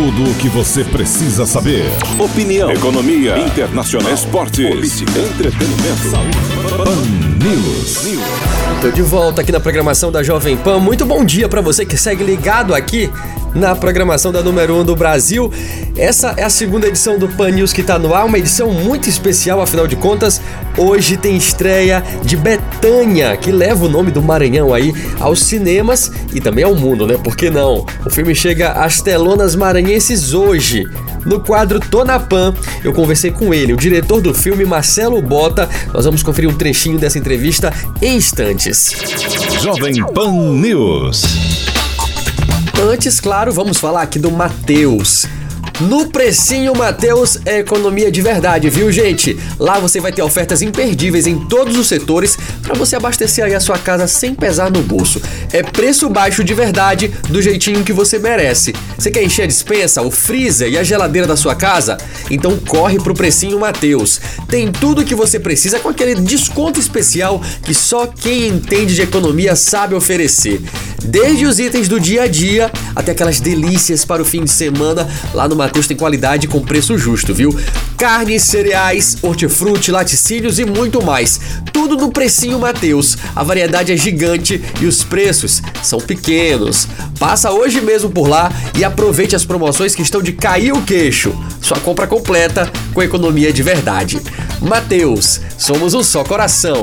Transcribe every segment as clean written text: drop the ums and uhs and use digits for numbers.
Tudo o que você precisa saber. Opinião, economia, internacional, esportes, política, entretenimento, saúde. Pan News. Tô de volta aqui na programação da Jovem Pan. Muito bom dia pra você que segue ligado aqui na programação da número 1 do Brasil. Essa é a segunda edição do Pan News que tá no ar, uma edição muito especial, afinal de contas, hoje tem estreia de Bethânia, que leva o nome do Maranhão aí aos cinemas e também ao mundo, né? Por que não? O filme chega às telonas maranhenses hoje. No quadro Tô na Pan, eu conversei com ele, o diretor do filme, Marcelo Bota. Nós vamos conferir um trechinho dessa entrevista em instantes. Jovem Pan News. Antes, claro, vamos falar aqui do Mateus. No Precinho Mateus é economia de verdade, viu, gente? Lá você vai ter ofertas imperdíveis em todos os setores para você abastecer aí a sua casa sem pesar no bolso. É preço baixo de verdade, do jeitinho que você merece. Você quer encher a despensa, o freezer e a geladeira da sua casa? Então corre pro Precinho Mateus. Tem tudo o que você precisa com aquele desconto especial que só quem entende de economia sabe oferecer. Desde os itens do dia a dia até aquelas delícias para o fim de semana, lá no Mateus tem qualidade com preço justo, viu? Carnes, cereais, hortifruti, laticínios e muito mais. Tudo no Precinho Mateus. A variedade é gigante e os preços são pequenos. Passa hoje mesmo por lá e aproveite as promoções que estão de cair o queixo. Sua compra completa com economia de verdade. Mateus, somos um só coração.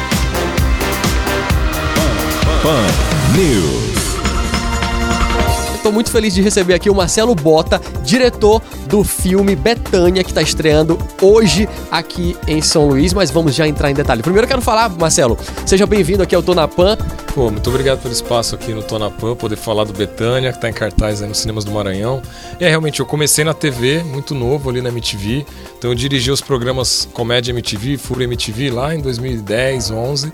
Pan News. Estou muito feliz de receber aqui o Marcelo Bota, diretor do filme Bethânia, que está estreando hoje aqui em São Luís, mas vamos já entrar em detalhe. Primeiro eu quero falar, Marcelo, seja bem-vindo aqui ao Tô na Pan. Pô, muito obrigado pelo espaço aqui no Tô na Pan, poder falar do Bethânia, que está em cartaz aí nos cinemas do Maranhão. Realmente, eu comecei na TV, muito novo ali na MTV, então eu dirigi os programas Comédia MTV, Fúria MTV lá em 2010, 11.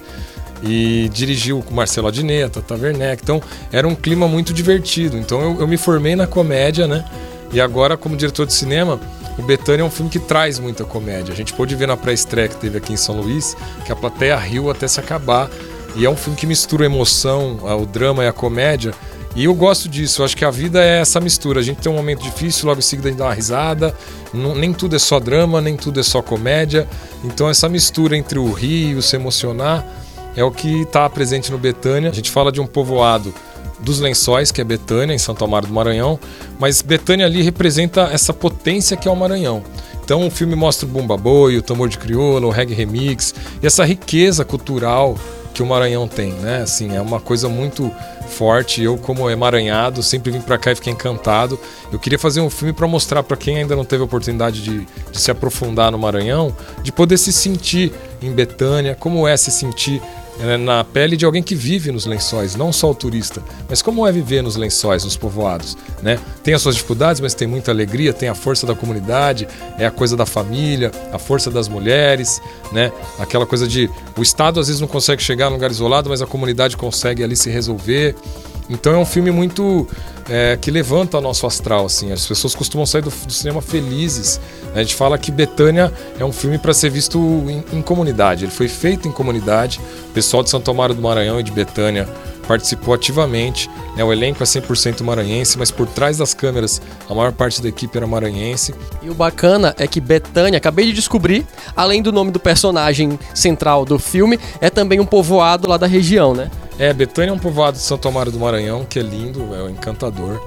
E dirigiu com Marcelo Adnet, Tata Werneck, então era um clima muito divertido. Então eu me formei na comédia, né? E agora, como diretor de cinema, o Bethânia é um filme que traz muita comédia. A gente pôde ver na pré-estreia que teve aqui em São Luís, que a plateia riu até se acabar. E é um filme que mistura a emoção, o drama e a comédia. E eu gosto disso, eu acho que a vida é essa mistura. A gente tem um momento difícil, logo em seguida a gente dá uma risada. Nem tudo é só drama, nem tudo é só comédia. Então essa mistura entre o rir e o se emocionar é o que está presente no Bethânia. A gente fala de um povoado dos Lençóis, que é Bethânia, em Santo Amaro do Maranhão, mas Bethânia ali representa essa potência que é o Maranhão. Então o filme mostra o bumba boi, o tambor de crioula, o reggae remix e essa riqueza cultural que o Maranhão tem, né? Assim, é uma coisa muito forte. Eu, como emaranhado, sempre vim para cá e fiquei encantado. Eu queria fazer um filme para mostrar para quem ainda não teve a oportunidade de se aprofundar no Maranhão, de poder se sentir em Bethânia, como é se sentir na pele de alguém que vive nos Lençóis, não só o turista, mas como é viver nos Lençóis, nos povoados, né? Tem as suas dificuldades, mas tem muita alegria, tem a força da comunidade, é a coisa da família, a força das mulheres, né? Aquela coisa de o Estado às vezes não consegue chegar num lugar isolado, mas a comunidade consegue ali se resolver. Então é um filme muito que levanta o nosso astral, assim. As pessoas costumam sair do cinema felizes. A gente fala que Bethânia é um filme para ser visto em comunidade. Ele foi feito em comunidade. O pessoal de Santo Amaro do Maranhão e de Bethânia participou ativamente. O elenco é 100% maranhense, mas por trás das câmeras a maior parte da equipe era maranhense. E o bacana é que Bethânia, acabei de descobrir, além do nome do personagem central do filme, é também um povoado lá da região, né? Bethânia é um povoado de Santo Amaro do Maranhão, que é lindo, é encantador.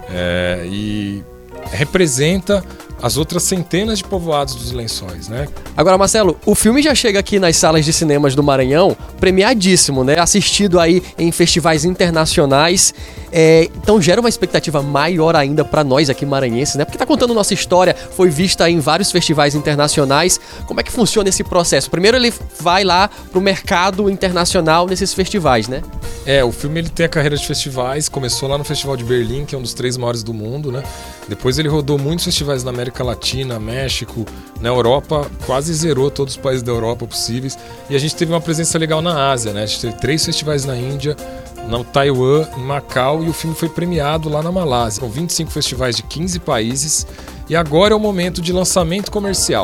E representa as outras centenas de povoados dos Lençóis, né? Agora, Marcelo, o filme já chega aqui nas salas de cinemas do Maranhão premiadíssimo, né? Assistido aí em festivais internacionais. Então gera uma expectativa maior ainda para nós aqui maranhenses, né? Porque tá contando nossa história, foi vista em vários festivais internacionais. Como é que funciona esse processo? Primeiro ele vai lá pro mercado internacional nesses festivais, né? O filme ele tem a carreira de festivais, começou lá no Festival de Berlim, que é um dos 3 maiores do mundo, né? Depois ele rodou muitos festivais na América Latina, México, na Europa, quase zerou todos os países da Europa possíveis. E a gente teve uma presença legal na Ásia, né? A gente teve 3 festivais na Índia, na Taiwan, em Macau, e o filme foi premiado lá na Malásia. São 25 festivais de 15 países e agora é o momento de lançamento comercial.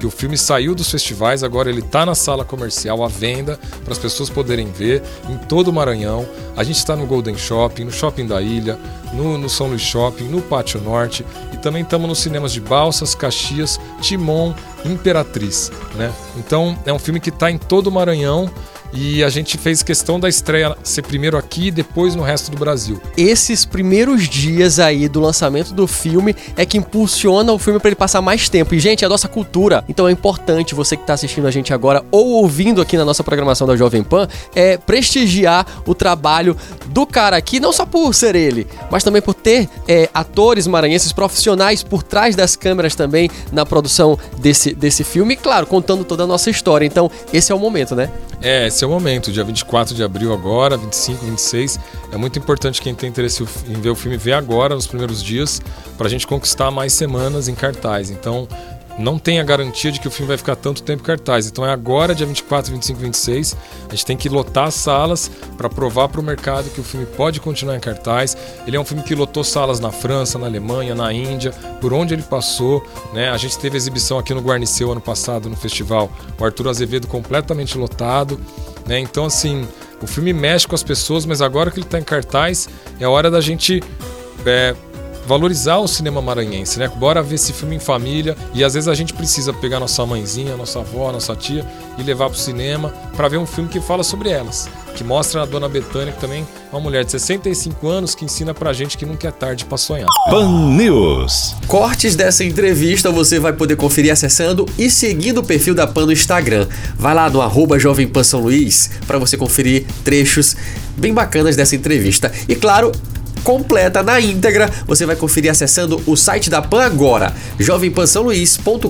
que o filme saiu dos festivais, agora ele está na sala comercial à venda para as pessoas poderem ver em todo o Maranhão. A gente está no Golden Shopping, no Shopping da Ilha, no São Luís Shopping, no Pátio Norte e também estamos nos cinemas de Balsas, Caxias, Timon, Imperatriz, né? Então é um filme que está em todo o Maranhão. E a gente fez questão da estreia ser primeiro aqui e depois no resto do Brasil. Esses primeiros dias aí do lançamento do filme é que impulsiona o filme para ele passar mais tempo. E, gente, é a nossa cultura. Então é importante você que está assistindo a gente agora ou ouvindo aqui na nossa programação da Jovem Pan prestigiar o trabalho do cara aqui, não só por ser ele, mas também por ter atores maranhenses profissionais por trás das câmeras também na produção desse filme. E, claro, contando toda a nossa história. Então, esse é o momento, né? Esse é o momento, dia 24 de abril agora, 25, 26. É muito importante quem tem interesse em ver o filme ver agora, nos primeiros dias, pra gente conquistar mais semanas em cartaz. Então, não tem a garantia de que o filme vai ficar tanto tempo em cartaz. Então é agora, dia 24, 25 e 26. A gente tem que lotar as salas para provar para o mercado que o filme pode continuar em cartaz. Ele é um filme que lotou salas na França, na Alemanha, na Índia, por onde ele passou, né? A gente teve exibição aqui no Guarniceu ano passado, no festival, o Arthur Azevedo completamente lotado, né? Então, assim, o filme mexe com as pessoas, mas agora que ele está em cartaz, é hora da gente valorizar o cinema maranhense, né? Bora ver esse filme em família. E às vezes a gente precisa pegar nossa mãezinha, nossa avó, nossa tia e levar pro cinema para ver um filme que fala sobre elas, que mostra a Dona Betânia, que também é uma mulher de 65 anos que ensina pra gente que nunca é tarde pra sonhar. Pan News. Cortes dessa entrevista você vai poder conferir acessando e seguindo o perfil da Pan no Instagram. Vai lá no @Jovem Pan São Luís para você conferir trechos bem bacanas dessa entrevista. E claro, completa na íntegra, você vai conferir acessando o site da Pan agora, jovempansaoluís.com.br.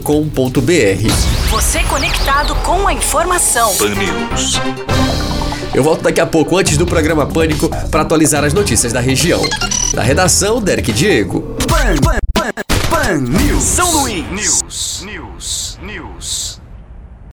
Você conectado com a informação. Pan News. Eu volto daqui a pouco, antes do programa Pânico, para atualizar as notícias da região. Da redação, Derek Diego. Pan News. São Luís. News.